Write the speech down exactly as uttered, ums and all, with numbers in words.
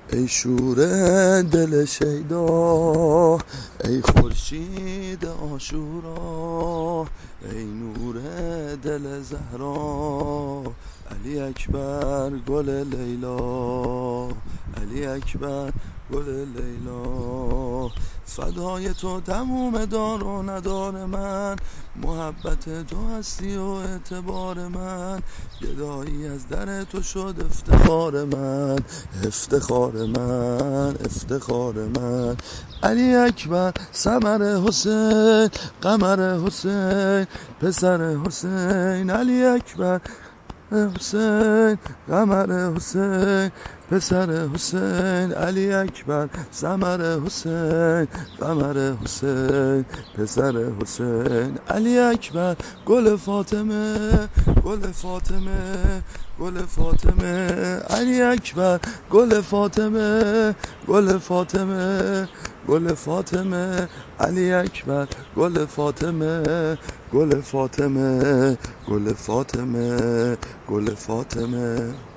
ای شور دل شیدا، ای خورشید عاشورا، ای نور دل زهرا، علی اکبر گل لیلا، علی اکبر گل لیلا. فدای تو تموم دار و ندار من، محبت تو هستی و اعتبار من، گدایی از در تو شد افتخار من، افتخار من، افتخار من. علی اکبر ثمر حسین، قمر حسین، پسر حسین. علی اکبر حسین، قمر حسین، پسر حسین. علی اکبر ثمر حسین، قمر حسین، پسر حسین. علی اکبر گل فاطمه، گل فاطمه، گل فاطمه. علی اکبر گل فاطمه، گل فاطمه، گل فاطمه. علی اکبر گل فاطمه، گل فاطمه، گل فاطمه، گل فاطمه.